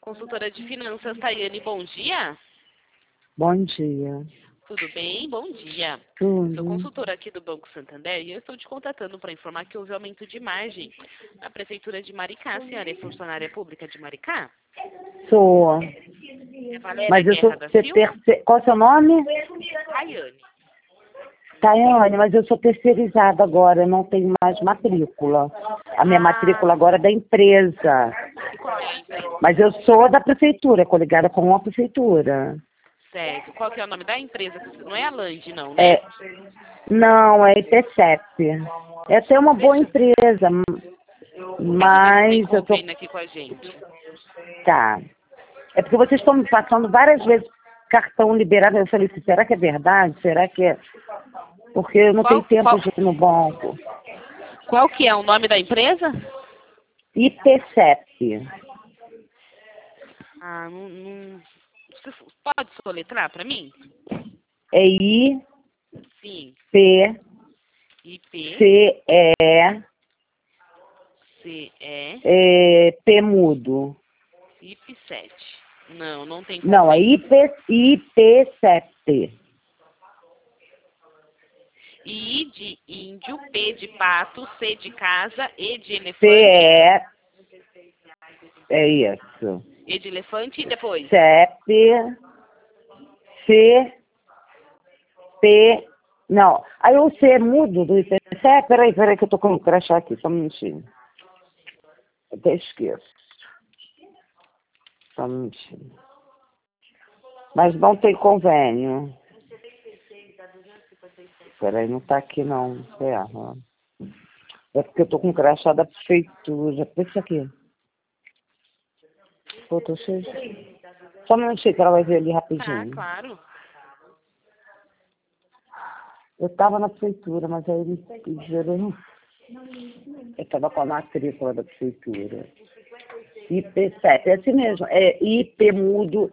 Consultora de finanças, Tayane, bom dia. Bom dia. Tudo bem? Bom dia. Tudo. Sou consultora aqui do Banco Santander e eu estou te contatando para informar que houve aumento de margem na Prefeitura de Maricá. A senhora é funcionária pública de Maricá? Sou. É Valéria Mas eu sou Guerra da Silva? Qual é o seu nome? Tayane. Tayane, mas eu sou terceirizada agora, eu não tenho mais matrícula. A minha matrícula agora é da empresa. E qual é a empresa? Mas eu sou da prefeitura, coligada com a prefeitura. Certo. Qual que é o nome da empresa? Não é a Land, não, né? Não, é IPCEP. É até uma boa empresa, mas Tem eu tô... convênio aqui com a gente. Tá. É porque vocês estão me passando várias vezes cartão liberado. Eu falei assim, será que é verdade? Será que é... Porque eu não tenho tempo de ir no banco. Qual que é o nome da empresa? IPCEP. Você pode soletrar para mim? É I, Sim. P, IP, C, P mudo. IP7. Não tem Não, é IPCEP. I de índio, P de pato, C de casa, E de elefante. É isso. E de elefante e depois? CEP, C, P, não. Aí o C é mudo do IPCEP. Peraí que eu tô com o crachá aqui, só um minutinho. Eu até esqueço. Só um minutinho. Mas não tem convênio. Peraí, não tá aqui não. É porque eu tô com o crachá da prefeitura. Isso aqui. Pô, tô cheio. Só um minutinho que ela vai ver ali rapidinho. Tá, claro. Eu tava na prefeitura, mas aí eles pediram. Eu tava com a matrícula da prefeitura. IP7, é assim mesmo. É IP mudo,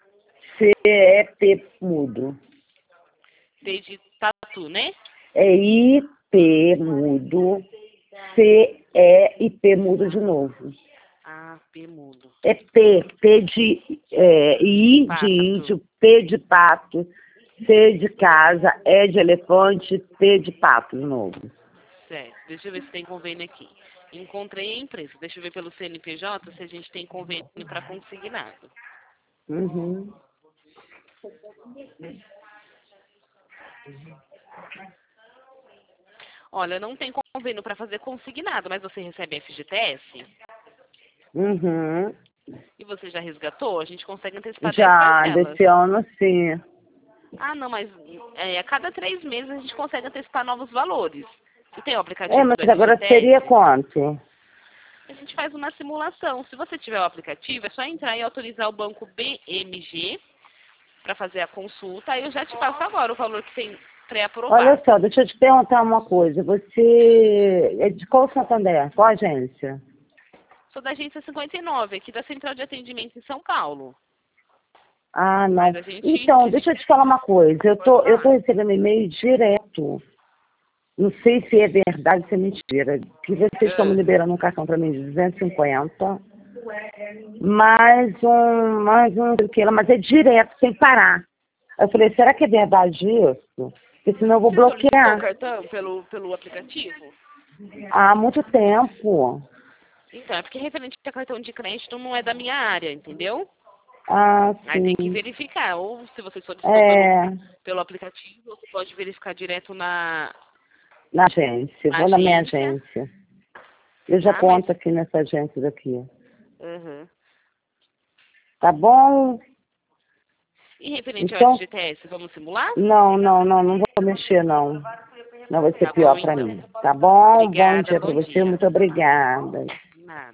CEP mudo. P de tatu, né? É IP mudo, CEIP mudo de novo. Ah, P mudo. É P de I de índio, P de pato, C de casa, E de elefante, P de pato de novo. Certo. Deixa eu ver se tem convênio aqui. Encontrei a empresa. Deixa eu ver pelo CNPJ se a gente tem convênio para consignado. Uhum. Olha, não tem convênio para fazer consignado, mas você recebe FGTS? Uhum. E você já resgatou? A gente consegue antecipar 10 Já, parcelas. desse ano sim. Ah, não, mas a cada 3 meses a gente consegue antecipar novos valores. Você tem o aplicativo Mas do agora FGTS? seria quanto? A gente faz uma simulação. Se você tiver o aplicativo, é só entrar e autorizar o banco BMG para fazer a consulta. Aí eu já te passo agora o valor que tem pré-aprovado. Olha só, deixa eu te perguntar uma coisa. Você é de qual Santander? Qual agência? Sou da agência 59, aqui da Central de Atendimento em São Paulo. Ah, não. Mas a gente... Então, deixa eu te falar uma coisa. Eu tô recebendo e-mail direto. Não sei se é verdade ou se é mentira. Que vocês estão me liberando um cartão para mim de 250. Mais um, mas é direto, sem parar. Eu falei, será que é verdade isso? Porque senão eu vou bloquear. Você cartão pelo aplicativo? Há muito tempo. Então, é porque referente a cartão de crédito não é da minha área, entendeu? Ah, sim. Aí tem que verificar. Ou se você solicitou pelo aplicativo, você pode verificar direto na agência. Vou na minha agência. Eu já conto aqui nessa agência daqui. Uhum. Tá bom? E referente ao FGTS, vamos simular? Não vou mexer, não. Não vai ser pior para mim. Tá bom? Obrigada, Bom dia para você. Muito obrigada.